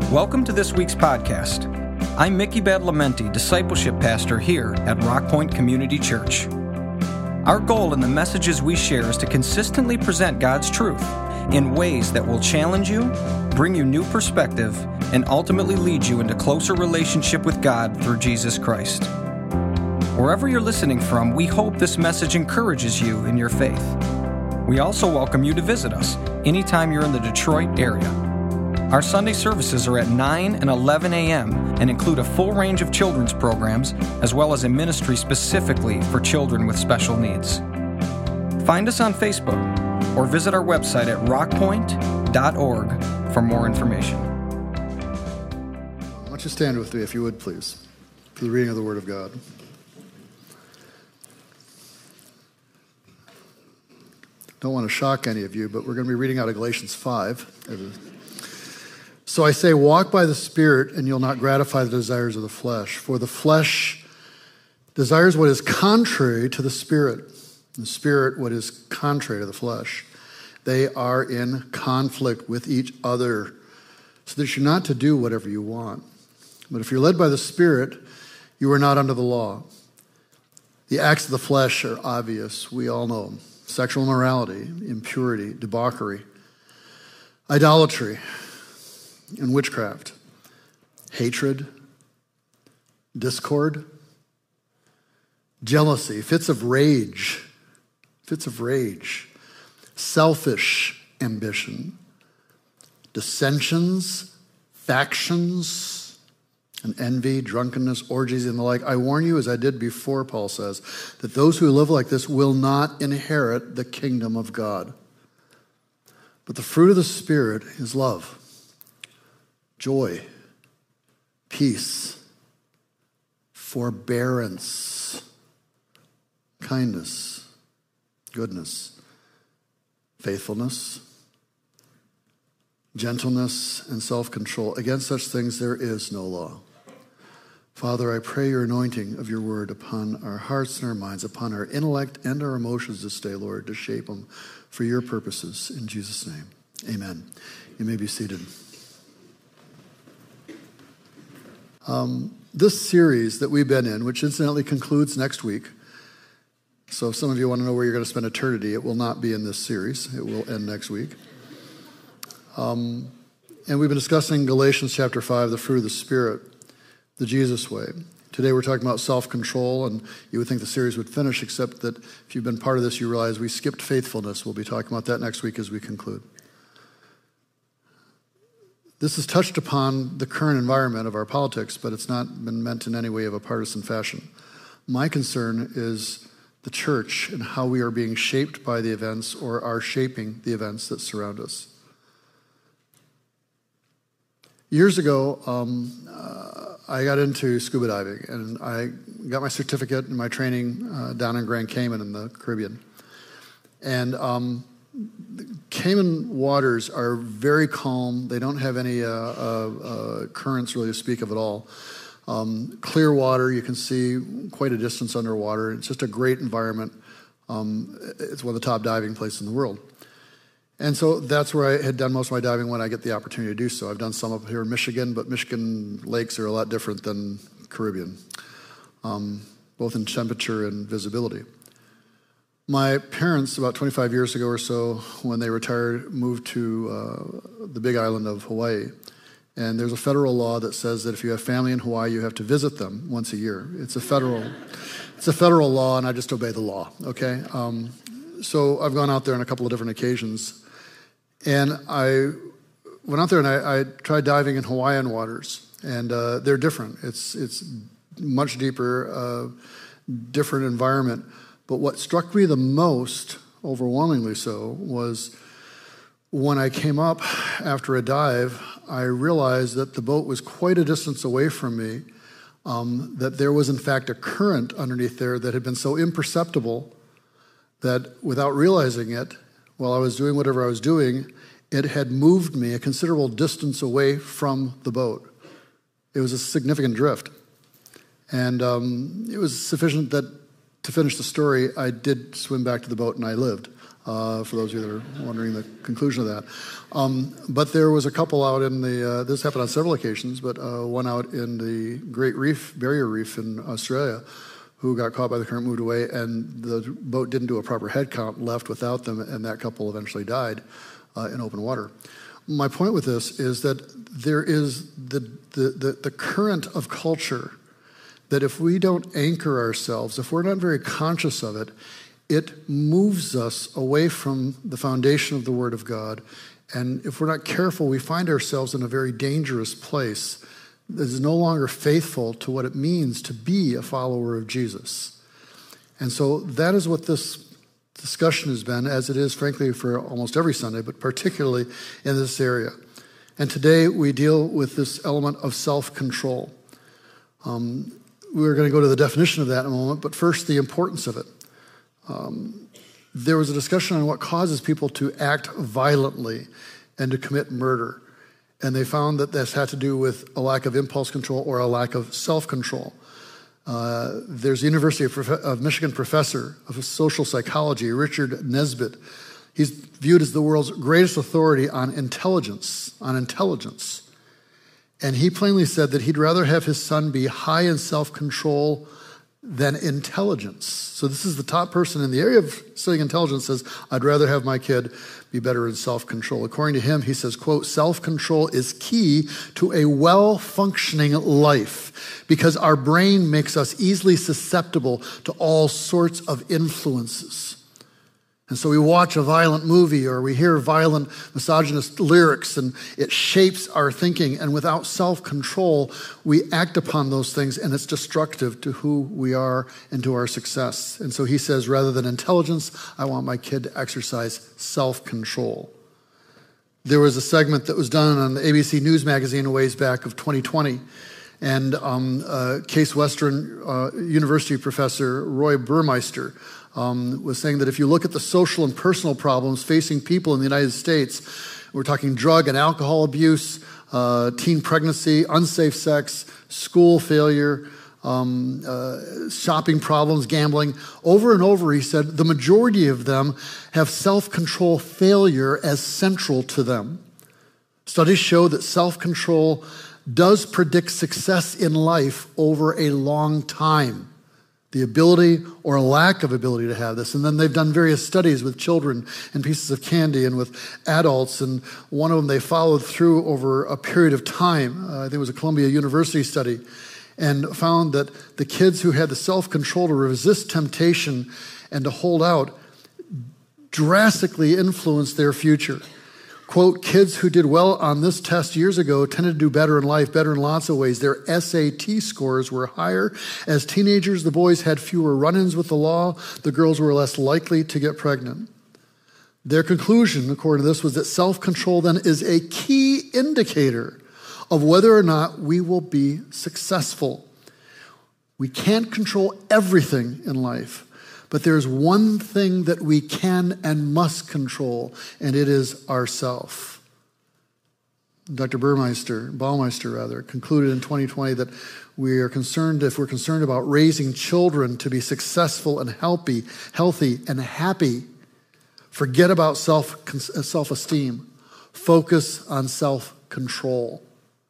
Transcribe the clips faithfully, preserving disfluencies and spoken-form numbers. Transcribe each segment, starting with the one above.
Welcome to this week's podcast. I'm Mickey Badalamenti, Discipleship Pastor here at Rock Point Community Church. Our goal in the messages we share is to consistently present God's truth in ways that will challenge you, bring you new perspective, and ultimately lead you into closer relationship with God through Jesus Christ. Wherever you're listening from, we hope this message encourages you in your faith. We also welcome you to visit us anytime you're in the Detroit area. Our Sunday services are at nine and eleven a.m. and include a full range of children's programs, as well as a ministry specifically for children with special needs. Find us on Facebook or visit our website at rock point dot org for more information. Why don't you stand with me, if you would, please, for the reading of the Word of God. Don't want to shock any of you, but we're going to be reading out of Galatians five. So I say, walk by the Spirit, and you'll not gratify the desires of the flesh. For the flesh desires what is contrary to the Spirit, and the Spirit what is contrary to the flesh. They are in conflict with each other, so that you're not to do whatever you want. But if you're led by the Spirit, you are not under the law. The acts of the flesh are obvious. We all know them. Sexual immorality, impurity, debauchery, idolatry, and witchcraft, hatred, discord, jealousy, fits of rage, fits of rage, selfish ambition, dissensions, factions, and envy, drunkenness, orgies, and the like. I warn you, as I did before, Paul says, that those who live like this will not inherit the kingdom of God. But the fruit of the Spirit is love, joy, peace, forbearance, kindness, goodness, faithfulness, gentleness, and self-control. Against such things there is no law. Father, I pray your anointing of your word upon our hearts and our minds, upon our intellect and our emotions this day, Lord, to shape them for your purposes. In Jesus' name, amen. You may be seated. Um, this series that we've been in, which incidentally concludes next week, so if some of you want to know where you're going to spend eternity, it will not be in this series. It will end next week. Um, and we've been discussing Galatians chapter five, the fruit of the Spirit, the Jesus way. Today we're talking about self-control, and you would think the series would finish, except that if you've been part of this, you realize we skipped faithfulness. We'll be talking about that next week as we conclude. This has touched upon the current environment of our politics, but it's not been meant in any way of a partisan fashion. My concern is the church and how we are being shaped by the events or are shaping the events that surround us. Years ago, um, uh, I got into scuba diving, and I got my certificate and my training uh, down in Grand Cayman in the Caribbean. And um, Cayman waters are very calm. They don't have any uh, uh, uh, currents really to speak of at all. Um, clear water, you can see quite a distance underwater. It's just a great environment. Um, it's one of the top diving places in the world. And so that's where I had done most of my diving when I get the opportunity to do so. I've done some up here in Michigan, but Michigan lakes are a lot different than Caribbean, um, both in temperature and visibility. My parents, about twenty-five years ago or so, when they retired, moved to uh, the big island of Hawaii. And there's a federal law that says that if you have family in Hawaii, you have to visit them once a year. It's a federal, it's a federal law, and I just obey the law, okay? Um, so I've gone out there on a couple of different occasions. And I went out there and I, I tried diving in Hawaiian waters, and uh, they're different. It's it's much deeper, uh, different environment. But what struck me the most, overwhelmingly so, was when I came up after a dive, I realized that the boat was quite a distance away from me, um, that there was in fact a current underneath there that had been so imperceptible that without realizing it, while I was doing whatever I was doing, it had moved me a considerable distance away from the boat. It was a significant drift. And um, it was sufficient that to finish the story, I did swim back to the boat and I lived. uh, for those of you that are wondering the conclusion of that. Um, but there was a couple out in the, uh, this happened on several occasions, but uh, one out in the Great Reef, Barrier Reef in Australia, who got caught by the current, moved away, and the boat didn't do a proper head count, left without them, and that couple eventually died uh, in open water. My point with this is that there is the, the, the, the current of culture that if we don't anchor ourselves, if we're not very conscious of it, it moves us away from the foundation of the Word of God. And if we're not careful, we find ourselves in a very dangerous place that is no longer faithful to what it means to be a follower of Jesus. And so that is what this discussion has been, as it is, frankly, for almost every Sunday, but particularly in this area. And today we deal with this element of self-control. Um, we're going to go to the definition of that in a moment, but first, the importance of it. Um, there was a discussion on what causes people to act violently and to commit murder. And they found that this had to do with a lack of impulse control or a lack of self-control. Uh, there's the University of, Profe- of Michigan professor of social psychology, Richard Nesbitt. He's viewed as the world's greatest authority on intelligence, on intelligence. And he plainly said that he'd rather have his son be high in self-control than intelligence. So this is the top person in the area of studying intelligence says, I'd rather have my kid be better in self-control. According to him, he says, quote, self-control is key to a well-functioning life because our brain makes us easily susceptible to all sorts of influences. And so we watch a violent movie or we hear violent misogynist lyrics and it shapes our thinking. And without self-control, we act upon those things and it's destructive to who we are and to our success. And so he says, rather than intelligence, I want my kid to exercise self-control. There was a segment that was done on the A B C News magazine a ways back of twenty twenty. And um, uh, Case Western uh, University professor Roy Burmeister Um, was saying that if you look at the social and personal problems facing people in the United States, we're talking drug and alcohol abuse, uh, teen pregnancy, unsafe sex, school failure, um, uh, shopping problems, gambling. Over and over, he said, the majority of them have self-control failure as central to them. Studies show that self-control does predict success in life over a long time. The ability or lack of ability to have this. And then they've done various studies with children and pieces of candy and with adults. And one of them they followed through over a period of time. Uh, I think it was a Columbia University study. And found that the kids who had the self-control to resist temptation and to hold out drastically influenced their future. Quote, kids who did well on this test years ago tended to do better in life, better in lots of ways. Their S A T scores were higher. As teenagers, the boys had fewer run-ins with the law. The girls were less likely to get pregnant. Their conclusion, according to this, was that self-control then is a key indicator of whether or not we will be successful. We can't control everything in life. But there's one thing that we can and must control, and it is ourself. Doctor Burmeister, Baumeister rather, concluded in twenty twenty that we are concerned, if we're concerned about raising children to be successful and healthy, healthy and happy, forget about self, self-esteem. Focus on self-control.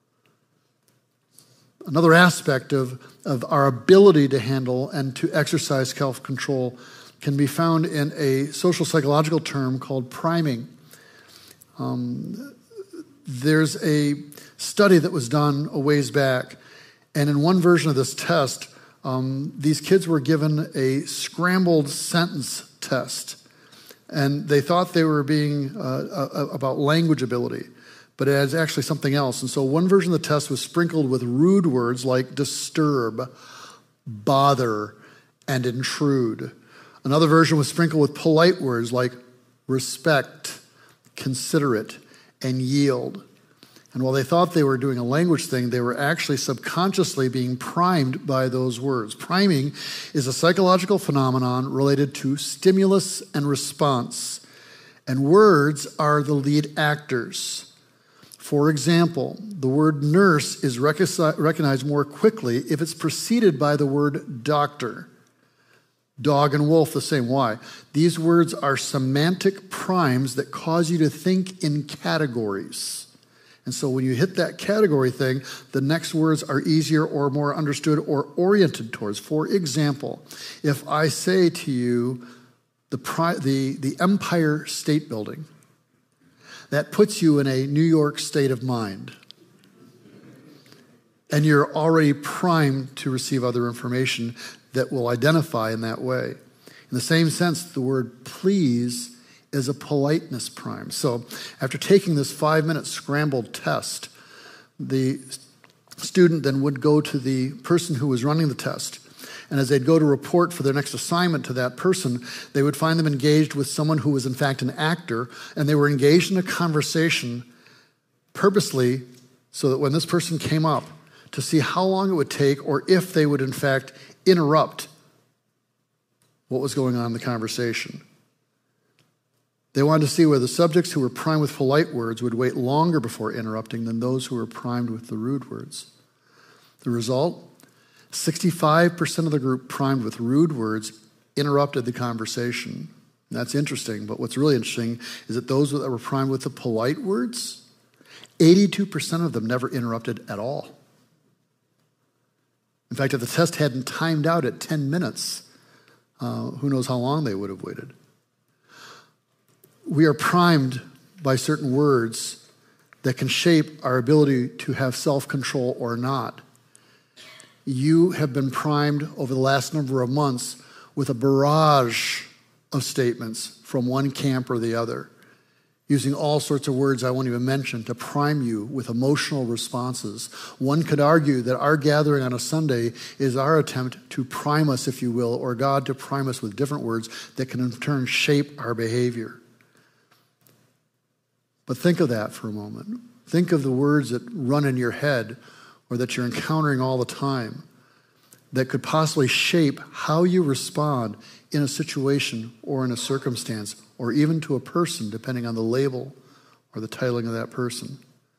Another aspect of, of our ability to handle and to exercise self-control can be found in a social psychological term called priming. Um, there's a study that was done a ways back, and in one version of this test, um, these kids were given a scrambled sentence test, and they thought they were being uh, uh, about language ability. But it has actually something else. And so one version of the test was sprinkled with rude words like disturb, bother, and intrude. Another version was sprinkled with polite words like respect, considerate, and yield. And while they thought they were doing a language thing, they were actually subconsciously being primed by those words. Priming is a psychological phenomenon related to stimulus and response. And words are the lead actors. For example, the word nurse is recognized more quickly if it's preceded by the word doctor. Dog and wolf, the same. Why? These words are semantic primes that cause you to think in categories. And so when you hit that category thing, the next words are easier or more understood or oriented towards. For example, if I say to you the, the, the Empire State Building, that puts you in a New York state of mind. And you're already primed to receive other information that will identify in that way. In the same sense, the word please is a politeness prime. So after taking this five-minute scrambled test, the student then would go to the person who was running the test. And as they'd go to report for their next assignment to that person, they would find them engaged with someone who was in fact an actor, and they were engaged in a conversation purposely so that when this person came up, to see how long it would take or if they would in fact interrupt what was going on in the conversation. They wanted to see whether the subjects who were primed with polite words would wait longer before interrupting than those who were primed with the rude words. The result? sixty-five percent of the group primed with rude words interrupted the conversation. And that's interesting, but what's really interesting is that those that were primed with the polite words, eighty-two percent of them never interrupted at all. In fact, if the test hadn't timed out at ten minutes, uh, who knows how long they would have waited. We are primed by certain words that can shape our ability to have self-control or not. You have been primed over the last number of months with a barrage of statements from one camp or the other, using all sorts of words I won't even mention to prime you with emotional responses. One could argue that our gathering on a Sunday is our attempt to prime us, if you will, or God to prime us with different words that can in turn shape our behavior. But think of that for a moment. Think of the words that run in your head or that you're encountering all the time that could possibly shape how you respond in a situation or in a circumstance or even to a person, depending on the label or the titling of that person.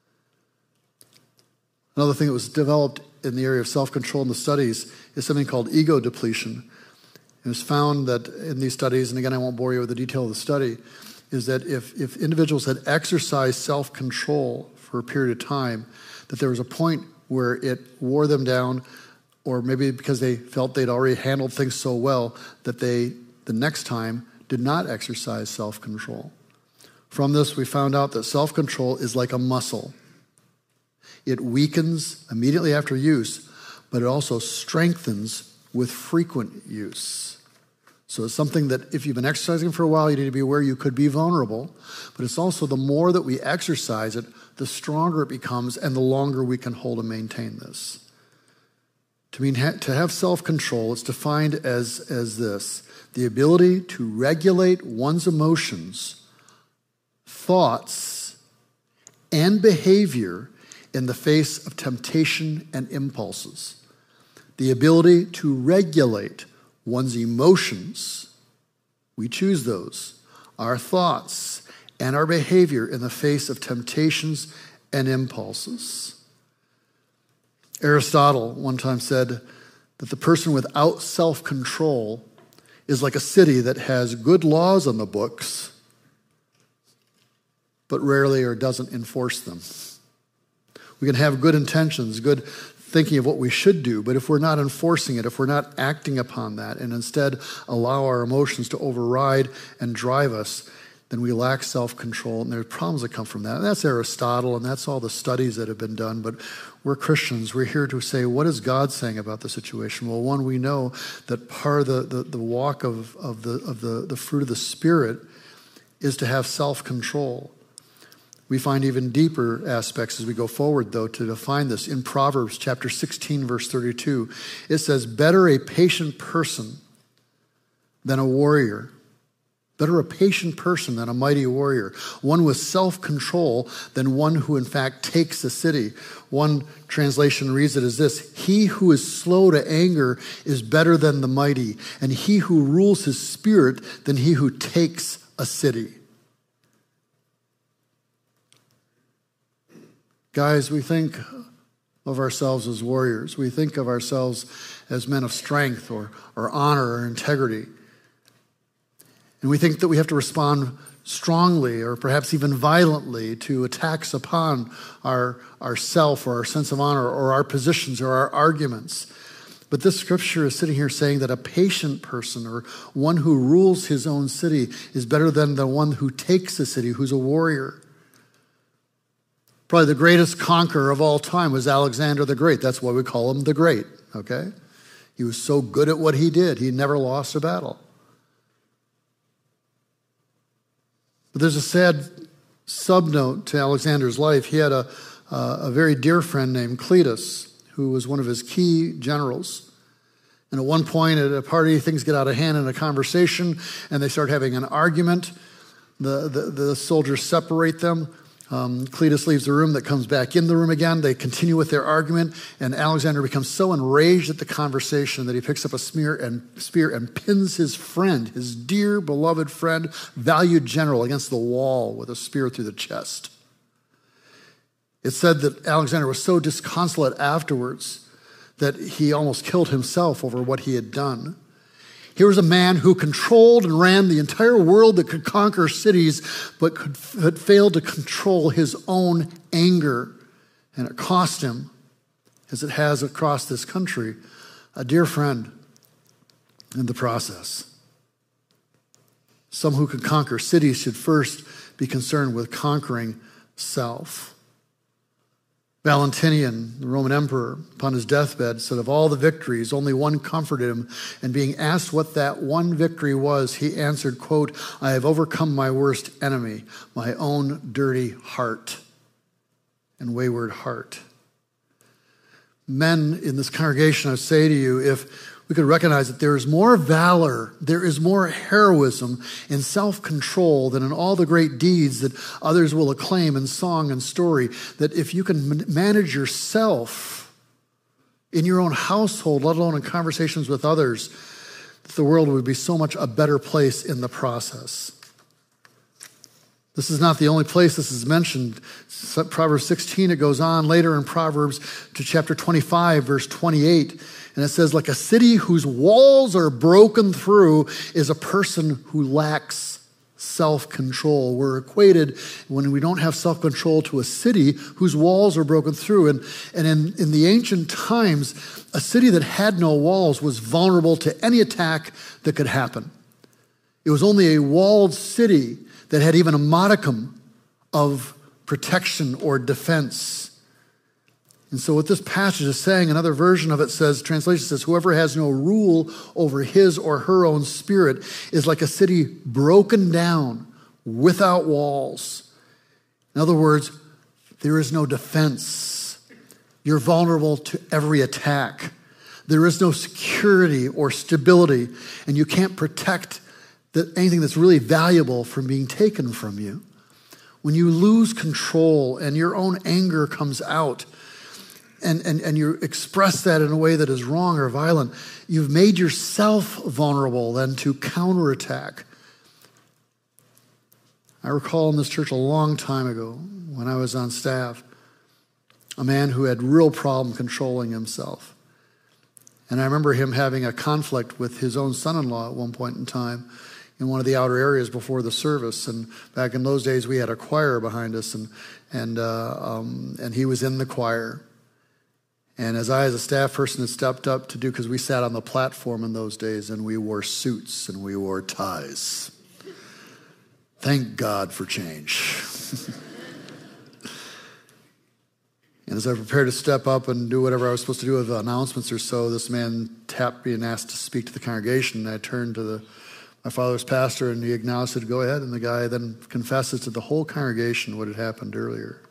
Another thing that was developed in the area of self-control in the studies is something called ego depletion. It was found that in these studies, and again I won't bore you with the detail of the study, is that if, if individuals had exercised self-control for a period of time, that there was a point where it wore them down, or maybe because they felt they'd already handled things so well that they, the next time, did not exercise self-control. From this, we found out that self-control is like a muscle. It weakens immediately after use, but it also strengthens with frequent use. So it's something that if you've been exercising for a while, you need to be aware you could be vulnerable, but it's also the more that we exercise it, the stronger it becomes and the longer we can hold and maintain this. To mean to have self-control, it's defined as, as this: the ability to regulate one's emotions, thoughts, and behavior in the face of temptation and impulses. The ability to regulate one's emotions, we choose those, our thoughts, and our behavior in the face of temptations and impulses. Aristotle one time said that the person without self-control is like a city that has good laws on the books, but rarely or doesn't enforce them. We can have good intentions, good thinking of what we should do, but if we're not enforcing it, if we're not acting upon that, and instead allow our emotions to override and drive us, then we lack self-control, and there are problems that come from that. And that's Aristotle, and that's all the studies that have been done, but we're Christians. We're here to say, what is God saying about the situation? Well, one, we know that part of the, the, the walk of, of, the, of the, the fruit of the Spirit is to have self-control. We find even deeper aspects as we go forward, though, to define this. In Proverbs chapter sixteen, verse thirty-two, it says, better a patient person than a warrior. Better a patient person than a mighty warrior. One with self-control than one who in fact takes a city. One translation reads it as this: he who is slow to anger is better than the mighty, and he who rules his spirit than he who takes a city. Guys, we think of ourselves as warriors. We think of ourselves as men of strength or, or honor or integrity. And we think that we have to respond strongly or perhaps even violently to attacks upon our, our self or our sense of honor or our positions or our arguments. But this scripture is sitting here saying that a patient person or one who rules his own city is better than the one who takes a city, who's a warrior. Probably the greatest conqueror of all time was Alexander the Great. That's why we call him the Great, okay? He was so good at what he did, he never lost a battle. But there's a sad subnote to Alexander's life. He had a, uh, a very dear friend named Cletus, who was one of his key generals. And at one point at a party, things get out of hand in a conversation, and they start having an argument. The, the, the soldiers separate them. Um, Cletus leaves the room, that comes back in the room again. They continue with their argument, and Alexander becomes so enraged at the conversation that he picks up a spear and, spear and pins his friend, his dear, beloved friend, valued general, against the wall with a spear through the chest. It's said that Alexander was so disconsolate afterwards that he almost killed himself over what he had done. Here was a man who controlled and ran the entire world, that could conquer cities, but could, had failed to control his own anger. And it cost him, as it has across this country, a dear friend in the process. Some who can conquer cities should first be concerned with conquering self. Valentinian, the Roman emperor, upon his deathbed, said of all the victories, only one comforted him. And being asked what that one victory was, he answered, quote, "I have overcome my worst enemy, my own dirty heart and wayward heart." Men in this congregation, I say to you, if we could recognize that there is more valor, there is more heroism in self-control than in all the great deeds that others will acclaim in song and story, that if you can manage yourself in your own household, let alone in conversations with others, that the world would be so much a better place in the process. This is not the only place this is mentioned. Proverbs sixteen, it goes on later in Proverbs to chapter twenty-five, verse twenty-eight. And it says, like a city whose walls are broken through is a person who lacks self-control. We're equated, when we don't have self-control, to a city whose walls are broken through. And, and in, in the ancient times, a city that had no walls was vulnerable to any attack that could happen. It was only a walled city that had even a modicum of protection or defense. And so what this passage is saying, another version of it says, translation says, whoever has no rule over his or her own spirit is like a city broken down without walls. In other words, there is no defense. You're vulnerable to every attack. There is no security or stability, and you can't protect the, anything that's really valuable from being taken from you. When you lose control and your own anger comes out, And, and, and you express that in a way that is wrong or violent, you've made yourself vulnerable then to counterattack. I recall in this church a long time ago, when I was on staff, a man who had real problem controlling himself. And I remember him having a conflict with his own son-in-law at one point in time in one of the outer areas before the service. And back in those days, we had a choir behind us, and, and, uh, um, and he was in the choir. And as I, as a staff person, had stepped up to do, because we sat on the platform in those days, and we wore suits and we wore ties. Thank God for change. And as I prepared to step up and do whatever I was supposed to do with the announcements or so, this man tapped me and asked to speak to the congregation. And I turned to the, my father's pastor, and he acknowledged it, go ahead. And the guy then confesses to the whole congregation what had happened earlier.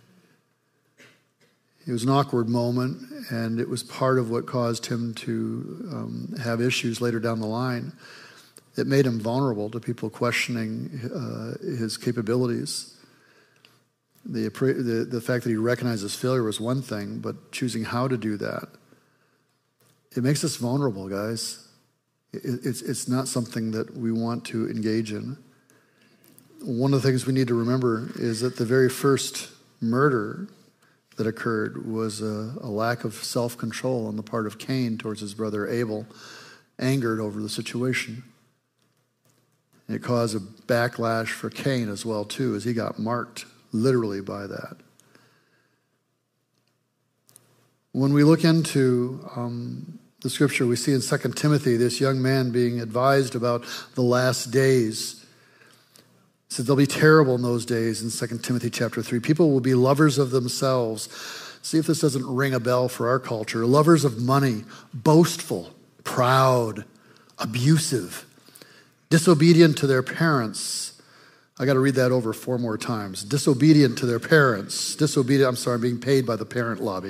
It was an awkward moment, and it was part of what caused him to um, have issues later down the line. It made him vulnerable to people questioning uh, his capabilities. The, the, the fact that he recognized his failure was one thing, but choosing how to do that, it makes us vulnerable, guys. It, it's, it's not something that we want to engage in. One of the things we need to remember is that the very first murder that occurred was a, a lack of self-control on the part of Cain towards his brother Abel, angered over the situation. It caused a backlash for Cain as well, too, as he got marked literally by that. When we look into um, the scripture, we see in Second Timothy this young man being advised about the last days. It said they'll be terrible in those days in Second Timothy chapter three. People will be lovers of themselves. See if this doesn't ring a bell for our culture. Lovers of money, boastful, proud, abusive, disobedient to their parents. I got to read that over four more times. Disobedient to their parents. Disobedient, I'm sorry, I'm being paid by the parent lobby.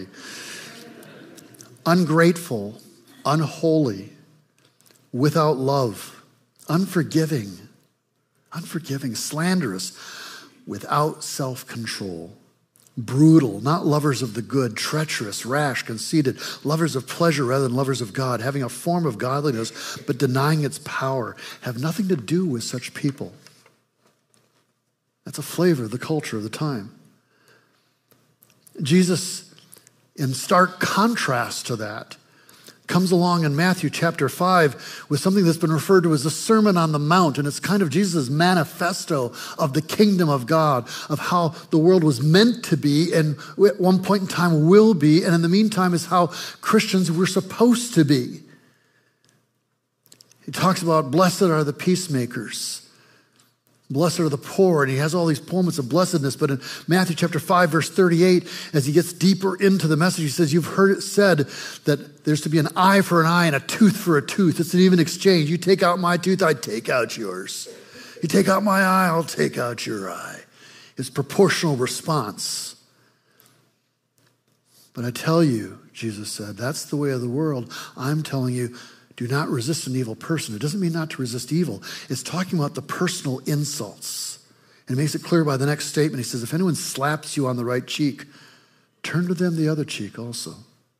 Ungrateful, unholy, without love, unforgiving, unforgiving, slanderous, without self-control, brutal, not lovers of the good, treacherous, rash, conceited, lovers of pleasure rather than lovers of God, having a form of godliness but denying its power, have nothing to do with such people. That's a flavor of the culture of the time. Jesus, in stark contrast to that, comes along in Matthew chapter five with something that's been referred to as the Sermon on the Mount, and it's kind of Jesus' manifesto of the kingdom of God, of how the world was meant to be and at one point in time will be, and in the meantime is how Christians were supposed to be. He talks about blessed are the peacemakers. Blessed are the poor, and he has all these moments of blessedness. But in Matthew chapter five, verse thirty-eight, as he gets deeper into the message, he says, you've heard it said that there's to be an eye for an eye and a tooth for a tooth. It's an even exchange. You take out my tooth, I take out yours. You take out my eye, I'll take out your eye. It's proportional response. But I tell you, Jesus said, that's the way of the world. I'm telling you, do not resist an evil person. It doesn't mean not to resist evil. It's talking about the personal insults. And it makes it clear by the next statement. He says, if anyone slaps you on the right cheek, turn to them the other cheek also.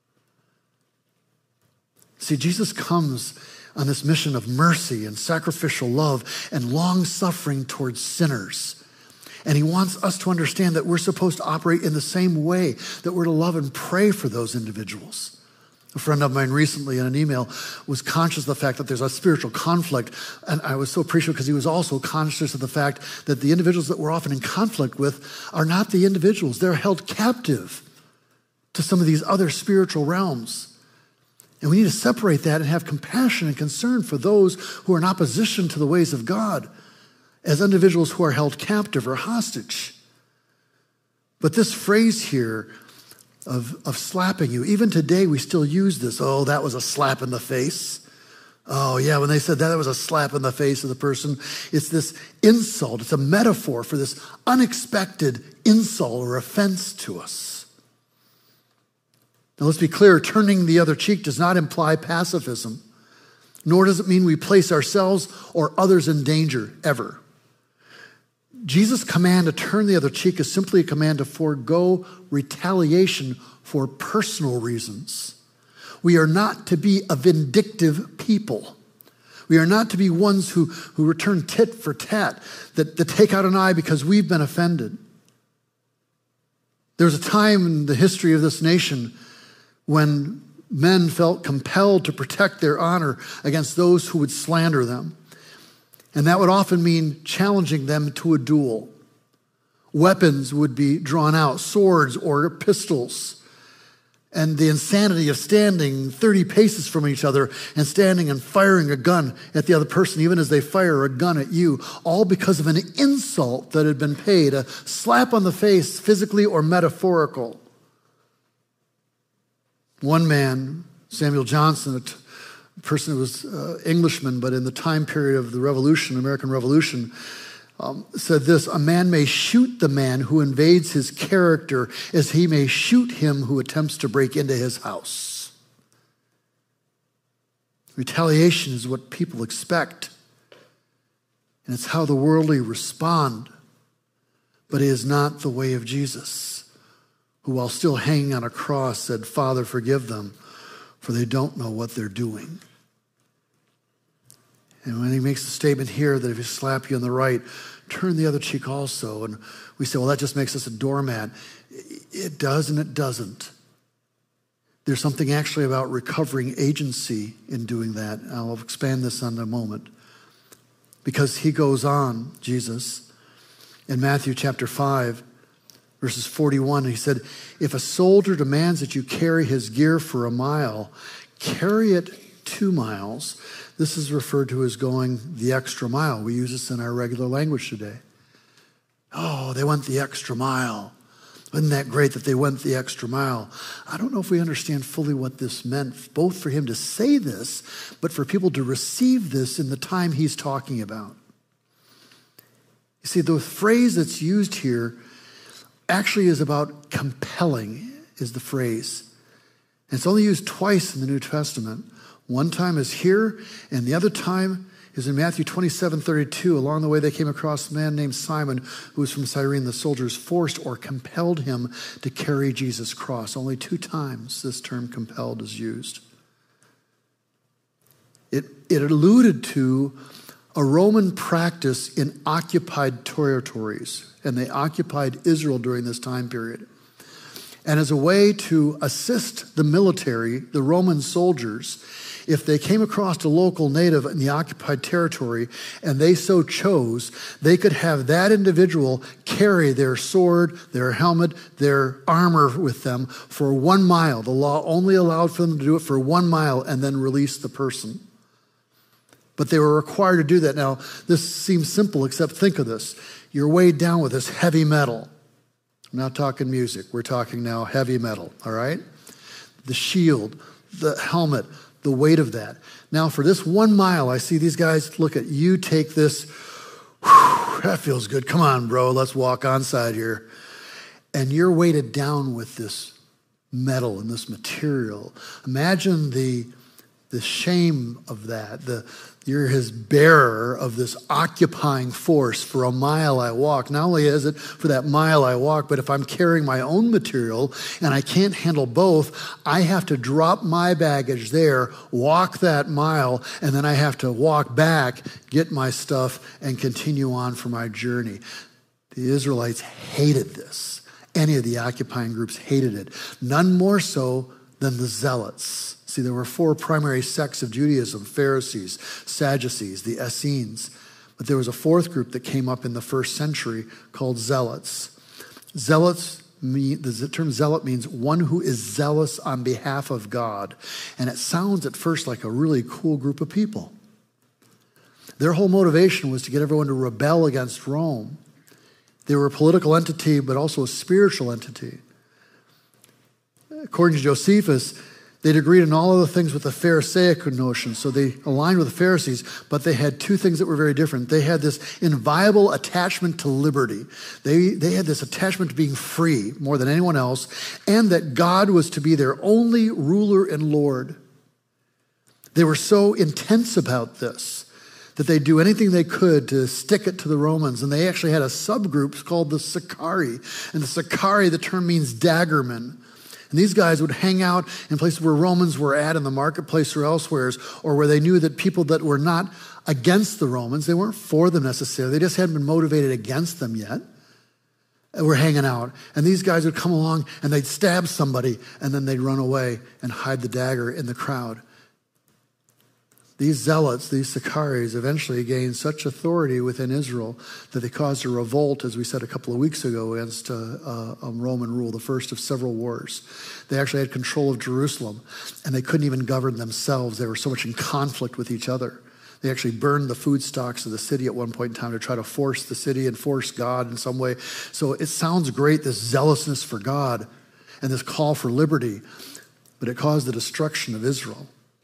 See, Jesus comes on this mission of mercy and sacrificial love and long-suffering towards sinners. And he wants us to understand that we're supposed to operate in the same way, that we're to love and pray for those individuals. A friend of mine recently in an email was conscious of the fact that there's a spiritual conflict. And I was so appreciative because he was also conscious of the fact that the individuals that we're often in conflict with are not the individuals. They're held captive to some of these other spiritual realms. And we need to separate that and have compassion and concern for those who are in opposition to the ways of God as individuals who are held captive or hostage. But this phrase here, Of, of slapping you. Even today, we still use this. Oh, that was a slap in the face. Oh, yeah, when they said that, that was a slap in the face of the person. It's this insult. It's a metaphor for this unexpected insult or offense to us. Now, let's be clear. Turning the other cheek does not imply pacifism, nor does it mean we place ourselves or others in danger, ever. Jesus' command to turn the other cheek is simply a command to forego retaliation for personal reasons. We are not to be a vindictive people. We are not to be ones who, who return tit for tat, that, that take out an eye because we've been offended. There was a time in the history of this nation when men felt compelled to protect their honor against those who would slander them. And that would often mean challenging them to a duel. Weapons would be drawn out, swords or pistols. And the insanity of standing thirty paces from each other and standing and firing a gun at the other person, even as they fire a gun at you, all because of an insult that had been paid, a slap on the face, physically or metaphorical. One man, Samuel Johnson, a t- person who was uh, Englishman, but in the time period of the Revolution, American Revolution, um, said this: a man may shoot the man who invades his character as he may shoot him who attempts to break into his house. Retaliation is what people expect, and it's how the worldly respond, but it is not the way of Jesus, who while still hanging on a cross said, Father, forgive them, for they don't know what they're doing. And when he makes the statement here that if he slap you on the right, turn the other cheek also. And we say, well, that just makes us a doormat. it does and it doesn't. There's something actually about recovering agency in doing that. I'll expand this on in a moment. Because he goes on, Jesus, in Matthew chapter five, verses forty-one, he said, if a soldier demands that you carry his gear for a mile, carry it two miles. This is referred to as going the extra mile. We use this in our regular language today. Oh, they went the extra mile. Isn't that great that they went the extra mile? I don't know if we understand fully what this meant, both for him to say this, but for people to receive this in the time he's talking about. You see, the phrase that's used here actually is about compelling, is the phrase. And it's only used twice in the New Testament. One time is here, and the other time is in Matthew twenty-seven thirty-two. Along the way, they came across a man named Simon, who was from Cyrene. The soldiers forced or compelled him to carry Jesus' cross. Only two times this term compelled is used. It, it alluded to a Roman practice in occupied territories, and they occupied Israel during this time period. And as a way to assist the military, the Roman soldiers, if they came across a local native in the occupied territory and they so chose, they could have that individual carry their sword, their helmet, their armor with them for one mile. The law only allowed for them to do it for one mile and then release the person. But they were required to do that. Now, this seems simple, except think of this. You're weighed down with this heavy metal. I'm not talking music. We're talking now heavy metal, all right? The shield, the helmet, the weight of that. Now, for this one mile, I see these guys, look at you, take this. Whew, that feels good. Come on, bro, let's walk on side here. And you're weighted down with this metal and this material. Imagine the, the shame of that. The, you're his bearer of this occupying force. For a mile I walk. Not only is it for that mile I walk, but if I'm carrying my own material and I can't handle both, I have to drop my baggage there, walk that mile, and then I have to walk back, get my stuff, and continue on for my journey. The Israelites hated this. Any of the occupying groups hated it. None more so than the Zealots. See, there were four primary sects of Judaism: Pharisees, Sadducees, the Essenes. But there was a fourth group that came up in the first century called Zealots. Zealots, mean, the term zealot means one who is zealous on behalf of God. And it sounds at first like a really cool group of people. Their whole motivation was to get everyone to rebel against Rome. They were a political entity, but also a spiritual entity. According to Josephus, they'd agreed on all of the things with the Pharisaic notion, so they aligned with the Pharisees, but they had two things that were very different. They had this inviolable attachment to liberty. They, they had this attachment to being free more than anyone else, and that God was to be their only ruler and Lord. They were so intense about this that they'd do anything they could to stick it to the Romans, and they actually had a subgroup called the Sicarii. And the Sicarii, the term means daggermen. And these guys would hang out in places where Romans were at in the marketplace or elsewhere, or where they knew that people that were not against the Romans, they weren't for them necessarily, they just hadn't been motivated against them yet, were hanging out. And these guys would come along and they'd stab somebody and then they'd run away and hide the dagger in the crowd. These zealots, these Sicaries, eventually gained such authority within Israel that they caused a revolt, as we said a couple of weeks ago, against uh, uh, Roman rule, the first of several wars. They actually had control of Jerusalem, and they couldn't even govern themselves. They were so much in conflict with each other. They actually burned the food stocks of the city at one point in time to try to force the city and force God in some way. So it sounds great, this zealousness for God and this call for liberty, but it caused the destruction of Israel.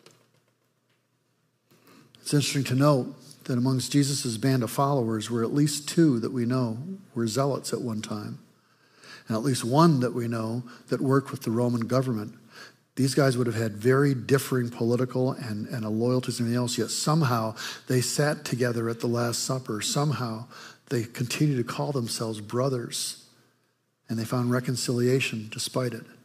It's interesting to note that amongst Jesus' band of followers were at least two that we know were zealots at one time, and at least one that we know that worked with the Roman government. These guys would have had very differing political and, and a loyalty to something else, yet somehow they sat together at the Last Supper. Somehow they continued to call themselves brothers, and they found reconciliation despite it.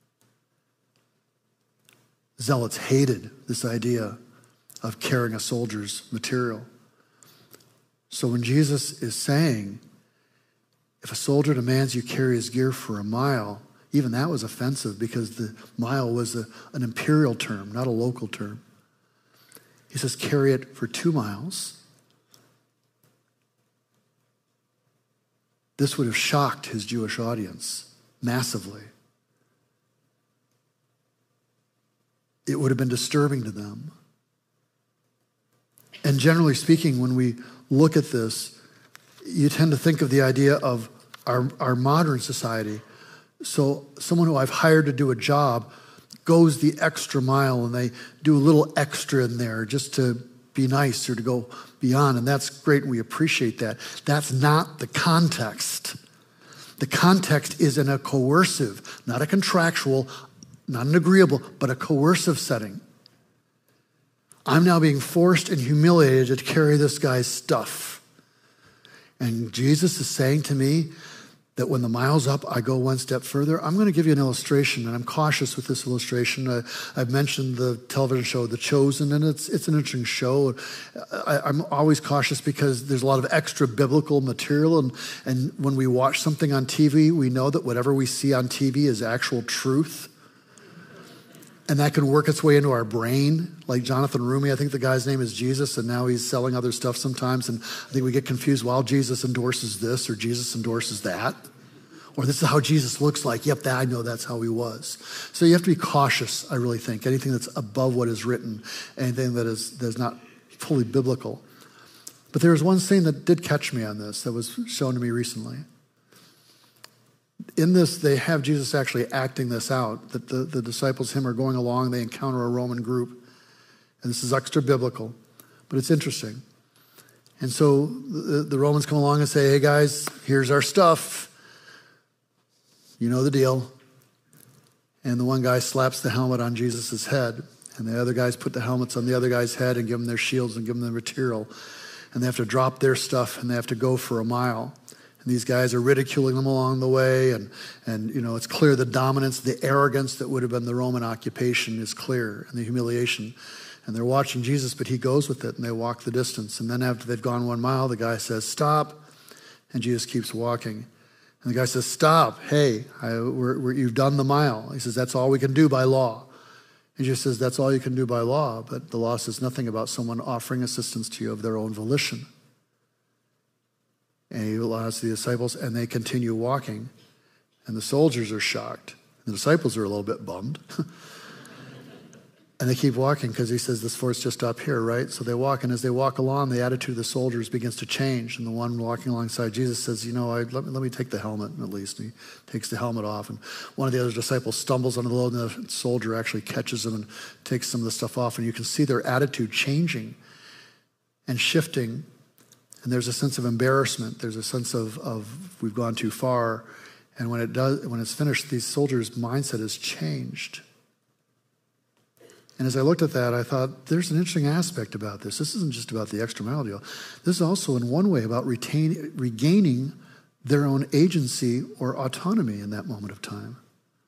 Zealots hated this idea of carrying a soldier's material. So when Jesus is saying, if a soldier demands you carry his gear for a mile, Even that was offensive because the mile was a, an imperial term, not a local term. He says, carry it for two miles. This would have shocked his Jewish audience massively. It would have been disturbing to them. And generally speaking, when we look at this, you tend to think of the idea of our, our modern society. So someone who I've hired to do a job goes the extra mile and they do a little extra in there just to be nice or to go beyond. And that's great and we appreciate that. That's not the context. The context is in a coercive, not a contractual, not an agreeable, but a coercive setting. I'm now being forced and humiliated to carry this guy's stuff. And Jesus is saying to me that when the mile's up, I go one step further. I'm going to give you an illustration, and I'm cautious with this illustration. I, I've mentioned the television show, The Chosen, and it's it's an interesting show. I, I'm always cautious because there's a lot of extra biblical material, and, and when we watch something on T V, we know that whatever we see on T V is actual truth. And that can work its way into our brain. Like Jonathan Rumi, I think the guy's name is Jesus, and now he's selling other stuff sometimes. And I think we get confused, well, Jesus endorses this, or Jesus endorses that. Or this is how Jesus looks like. Yep, that, I know that's how he was. So you have to be cautious, I really think. Anything that's above what is written, anything that is, that is not fully biblical. But there was one scene that did catch me on this that was shown to me recently. In this, they have Jesus actually acting this out, that the, the disciples, him, are going along, they encounter a Roman group, and this is extra biblical, but it's interesting. And so the, the Romans come along and say, hey guys, here's our stuff. You know the deal. And the one guy slaps the helmet on Jesus' head, and the other guys put the helmets on the other guy's head and give them their shields and give them the material. And they have to drop their stuff, and they have to go for a mile. These guys are ridiculing them along the way, and, and you know, it's clear the dominance, the arrogance that would have been the Roman occupation is clear, and the humiliation. And they're watching Jesus, but he goes with it, and they walk the distance. And then after they've gone one mile, the guy says, stop, and Jesus keeps walking. And the guy says, stop, hey, I, we're, we're, you've done the mile. He says, that's all we can do by law. And Jesus says, that's all you can do by law, but the law says nothing about someone offering assistance to you of their own volition. And he allows the disciples, and they continue walking. And the soldiers are shocked. The disciples are a little bit bummed. And they keep walking because he says, this fort's just up here, right? So they walk, and as they walk along, the attitude of the soldiers begins to change. And the one walking alongside Jesus says, you know, I, let, me, let me take the helmet at least. And he takes the helmet off. And one of the other disciples stumbles under the load, and the soldier actually catches him and takes some of the stuff off. And you can see their attitude changing and shifting. And there's a sense of embarrassment. There's a sense of, of we've gone too far. And when it does, when it's finished, these soldiers' mindset has changed. And as I looked at that, I thought, there's an interesting aspect about this. This isn't just about the extra mile deal. This is also, in one way, about retain, regaining their own agency or autonomy in that moment of time.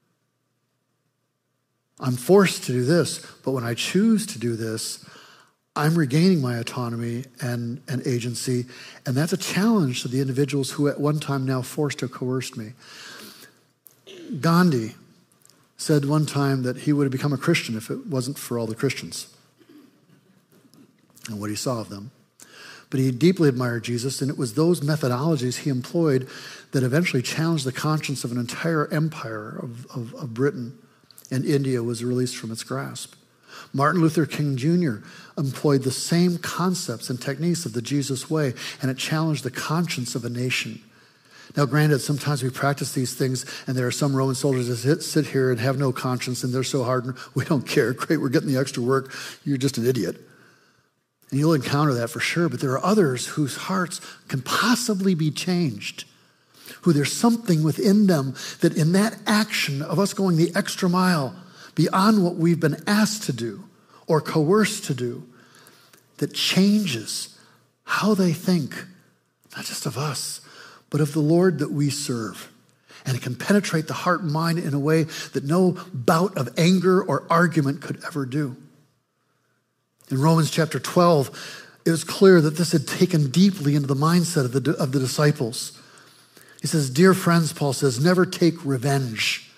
I'm forced to do this, but when I choose to do this, I'm regaining my autonomy and, and agency, and that's a challenge to the individuals who at one time now forced or coerced me. Gandhi said one time that he would have become a Christian if it wasn't for all the Christians and what he saw of them. But he deeply admired Jesus, and it was those methodologies he employed that eventually challenged the conscience of an entire empire of, of, of Britain, and India was released from its grasp. Martin Luther King Junior employed the same concepts and techniques of the Jesus way, and it challenged the conscience of a nation. Now, granted, sometimes we practice these things, and there are some Roman soldiers that sit, sit here and have no conscience, and they're so hardened, we don't care. Great, we're getting the extra work. You're just an idiot. And you'll encounter that for sure, but there are others whose hearts can possibly be changed, who there's something within them that in that action of us going the extra mile, beyond what we've been asked to do or coerced to do, that changes how they think, not just of us, but of the Lord that we serve. And it can penetrate the heart and mind in a way that no bout of anger or argument could ever do. In Romans chapter twelve, it was clear that this had taken deeply into the mindset of the, of the disciples. He says, dear friends, Paul says, never take revenge.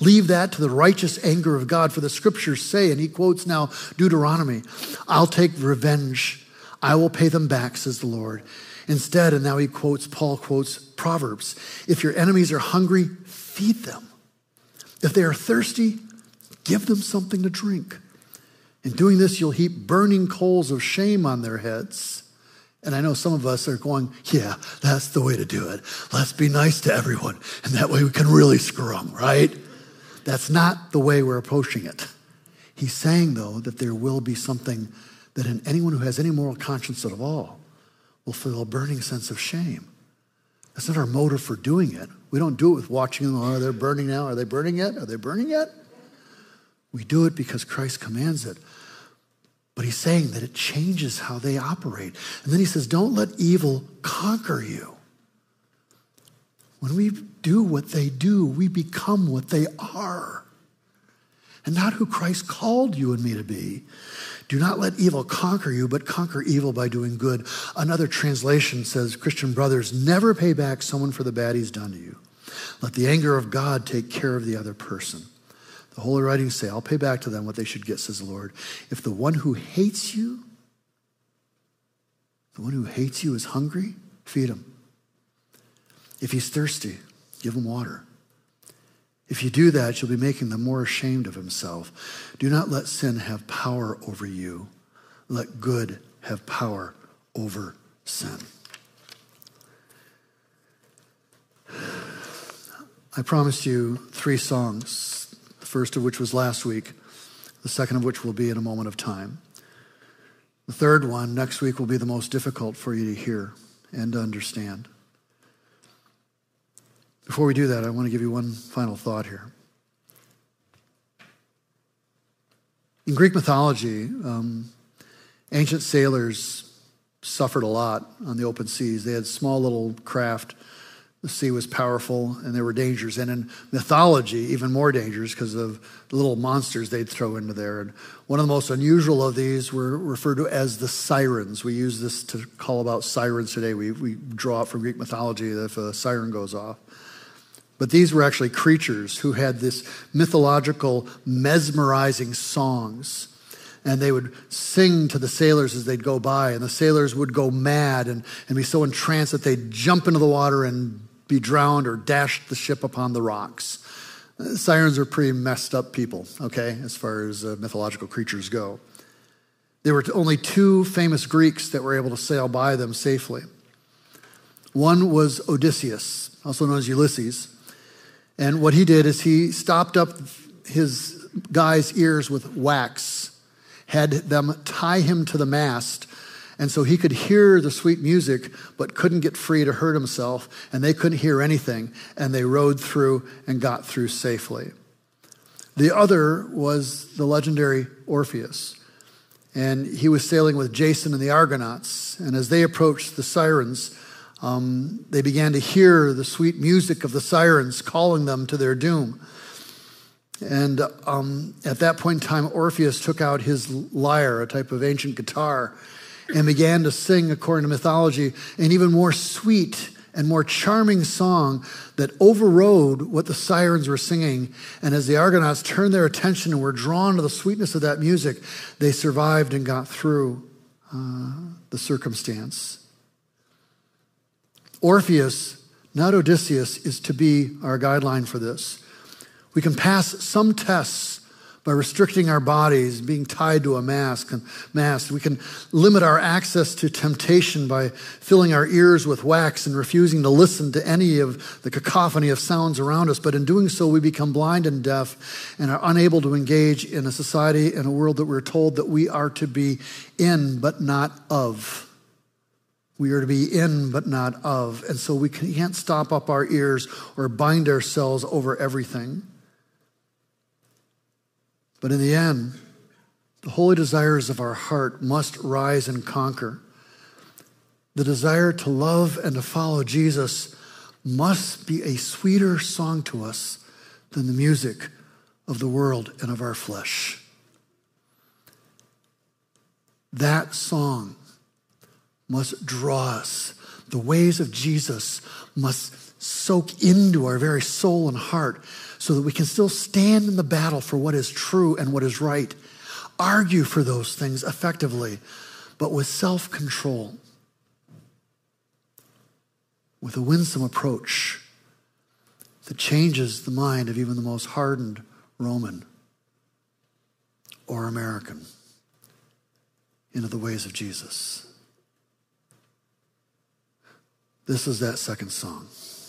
Leave that to the righteous anger of God. For the scriptures say, and he quotes now Deuteronomy, I'll take revenge. I will pay them back, says the Lord. Instead, and now he quotes, Paul quotes Proverbs. If your enemies are hungry, feed them. If they are thirsty, give them something to drink. In doing this, you'll heap burning coals of shame on their heads. And I know some of us are going, yeah, that's the way to do it. Let's be nice to everyone. And that way we can really screw them, right? That's not the way we're approaching it. He's saying, though, that there will be something that in anyone who has any moral conscience at all will feel a burning sense of shame. That's not our motive for doing it. We don't do it with watching them. Oh, are they burning now? Are they burning yet? Are they burning yet? We do it because Christ commands it. But he's saying that it changes how they operate. And then he says, don't let evil conquer you. When we do what they do, we become what they are. And not who Christ called you and me to be. Do not let evil conquer you, but conquer evil by doing good. Another translation says, Christian brothers, never pay back someone for the bad he's done to you. Let the anger of God take care of the other person. The Holy Writings say, I'll pay back to them what they should get, says the Lord. If the one who hates you, the one who hates you is hungry, feed him. If he's thirsty, give him water. If you do that, you'll be making them more ashamed of himself. Do not let sin have power over you. Let good have power over sin. I promised you three songs, the first of which was last week, the second of which will be in a moment of time. The third one, next week, will be the most difficult for you to hear and to understand. Before we do that, I want to give you one final thought here. In Greek mythology, um, ancient sailors suffered a lot on the open seas. They had small little craft. The sea was powerful, and there were dangers. And in mythology, even more dangers because of the little monsters they'd throw into there. And one of the most unusual of these were referred to as the sirens. We use this to call about sirens today. We, we draw it from Greek mythology that if a siren goes off. But these were actually creatures who had this mythological, mesmerizing songs. And they would sing to the sailors as they'd go by. And the sailors would go mad and, and be so entranced that they'd jump into the water and be drowned or dash the ship upon the rocks. Uh, sirens are pretty messed up people, okay, as far as uh, mythological creatures go. There were only two famous Greeks that were able to sail by them safely. One was Odysseus, also known as Ulysses. And what he did is he stopped up his guys' ears with wax, had them tie him to the mast, and so he could hear the sweet music, but couldn't get free to hurt himself, and they couldn't hear anything, and they rode through and got through safely. The other was the legendary Orpheus, and he was sailing with Jason and the Argonauts, and as they approached the sirens, Um, they began to hear the sweet music of the sirens calling them to their doom. And um, at that point in time, Orpheus took out his lyre, a type of ancient guitar, and began to sing, according to mythology, an even more sweet and more charming song that overrode what the sirens were singing. And as the Argonauts turned their attention and were drawn to the sweetness of that music, they survived and got through uh, the circumstance. Orpheus, not Odysseus, is to be our guideline for this. We can pass some tests by restricting our bodies, being tied to a mask and mast. We can limit our access to temptation by filling our ears with wax and refusing to listen to any of the cacophony of sounds around us. But in doing so, we become blind and deaf and are unable to engage in a society and a world that we're told that we are to be in but not of. We are to be in but not of. And so we can't stop up our ears or bind ourselves over everything. But in the end, the holy desires of our heart must rise and conquer. The desire to love and to follow Jesus must be a sweeter song to us than the music of the world and of our flesh. That song must draw us. The ways of Jesus must soak into our very soul and heart so that we can still stand in the battle for what is true and what is right. Argue for those things effectively, but with self-control, with a winsome approach that changes the mind of even the most hardened Roman or American into the ways of Jesus. This is that second song.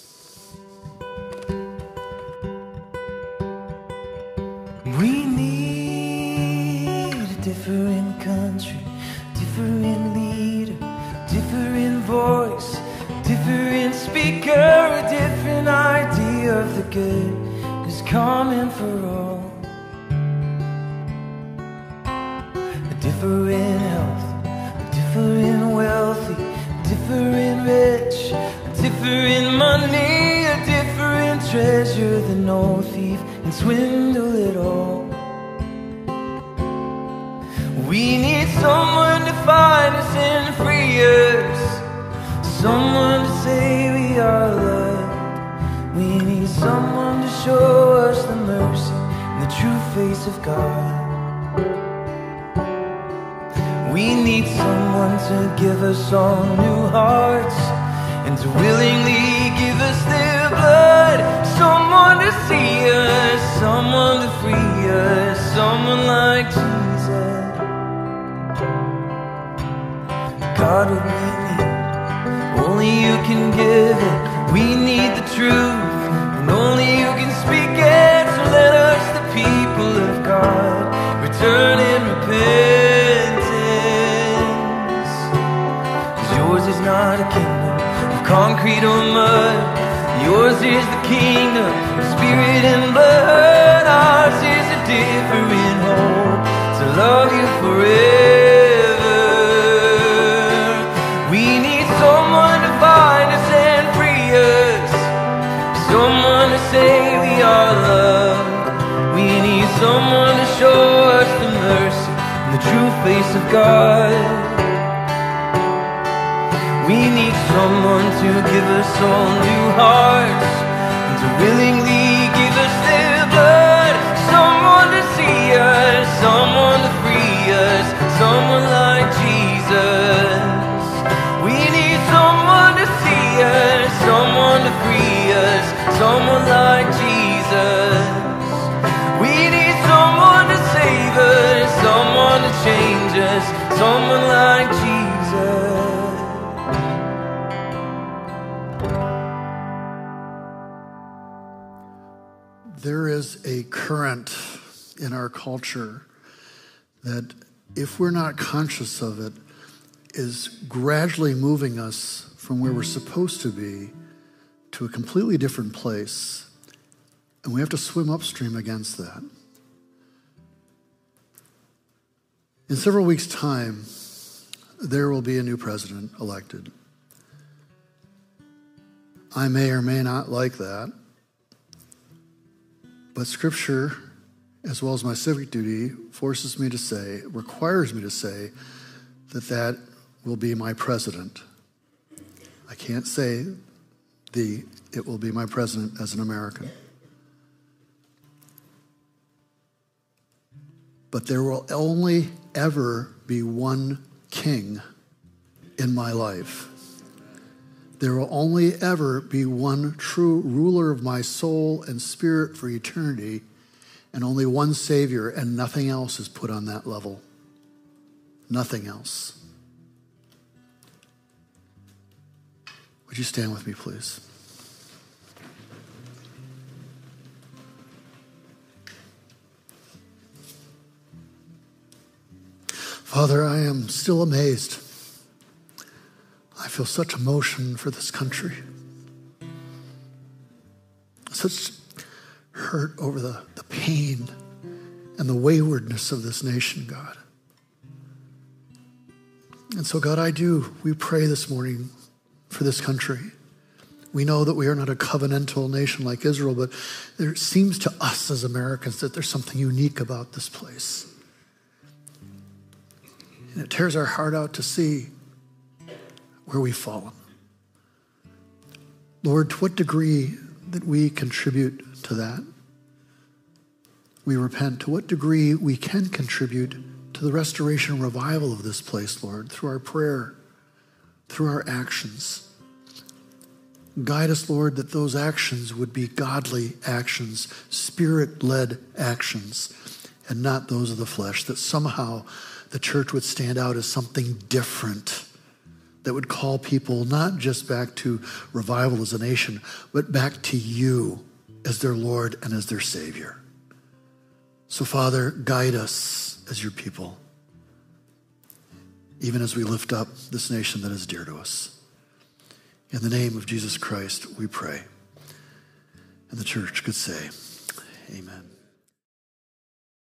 We need a different country, different leader, different voice, different speaker, a different idea of the good is coming for all. A different health, a different wealthy, a different rich, a different money, a different treasure that no thief can swindle it all. We need someone to find us and free us, someone to say we are loved. We need someone to show us the mercy and the true face of God. We need someone to give us all new hearts and to willingly give us their blood. Someone to see us, someone to free us, someone like Jesus. God, what we need, only you can give it. We need the truth, and only you can speak it. So let us, the people of God, return in repentance. 'Cause yours is not a kingdom of concrete or mud. Yours is the kingdom of spirit and blood. Ours is a different hope to love you forever. We need someone to find us and free us, someone to say we are loved. We need someone to show us the mercy and the true face of God. We need someone to give us all new hearts and to willingly give us their blood. Someone to see us, someone to free us, someone like Jesus. We need someone to see us, someone to free us, someone like Jesus. We need someone to save us, someone to change us, someone like Jesus. There is a current in our culture that, if we're not conscious of it, is gradually moving us from where we're supposed to be to a completely different place. And we have to swim upstream against that. In several weeks' time, there will be a new president elected. I may or may not like that. But Scripture, as well as my civic duty, forces me to say, requires me to say, that that will be my president. I can't say the, it will be my president as an American. But there will only ever be one king in my life. There will only ever be one true ruler of my soul and spirit for eternity, and only one Savior, and nothing else is put on that level. Nothing else. Would you stand with me, please? Father, I am still amazed. I feel such emotion for this country. Such hurt over the, the pain and the waywardness of this nation, God. And so, God, I do, we pray this morning for this country. We know that we are not a covenantal nation like Israel, but there seems to us as Americans that there's something unique about this place. And it tears our heart out to see where we've fallen. Lord, to what degree that we contribute to that? we repent to what degree we can contribute to the restoration and revival of this place, Lord, through our prayer, through our actions. Guide us, Lord, that those actions would be godly actions, spirit-led actions, and not those of the flesh, that somehow the church would stand out as something different, that would call people not just back to revival as a nation, but back to you as their Lord and as their Savior. So, Father, guide us as your people, even as we lift up this nation that is dear to us. In the name of Jesus Christ, we pray. And the church could say, amen.